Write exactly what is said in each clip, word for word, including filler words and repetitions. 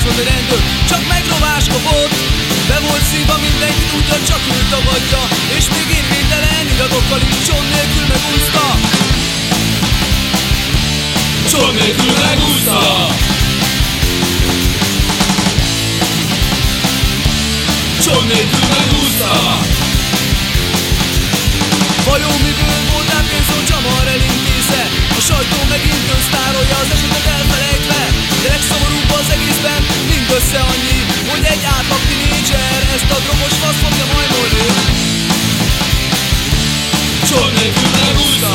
mondta egy rendőr, csak megrovás kapott. Be volt szívva, mindenki tudja, csak ő tagadja, és még érvénytelen iratokkal is cson nélkül megúszta. Cson nélkül megúszta. Cson nélkül megúszta. Vajon miből volt át pénzon Dzsamar elintézze? A sajtó megint köztárolja az esetet elfelejtve. De legszomorúbb az egészben mindössze annyi, hogy egy átlag tinédzser ezt a drogos fasz fogja majmolni. Cson nélkül megúszta.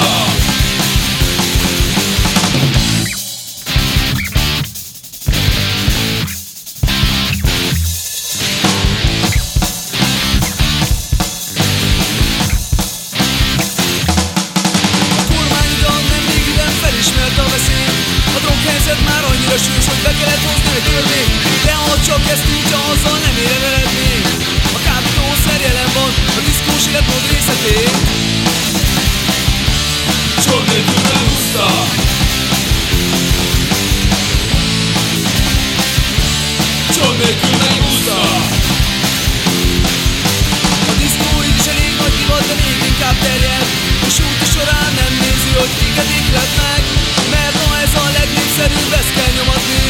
Már annyira sűrűs, hogy be kellett hozni egy törvényt. De ha csak ezt tudja, azzal nem ér el eredmény. A kábítószer jelen van a diszkós életmód részletén. Cson nélkül megúszta. Cson nélkül megúszta. A diszkó így is elég nagy divat, de még inkább terjed. És úti során nem nézi, hogy kiket iklet meg, mert ma ez a legnépszerűbb, ezt kell nyomatni.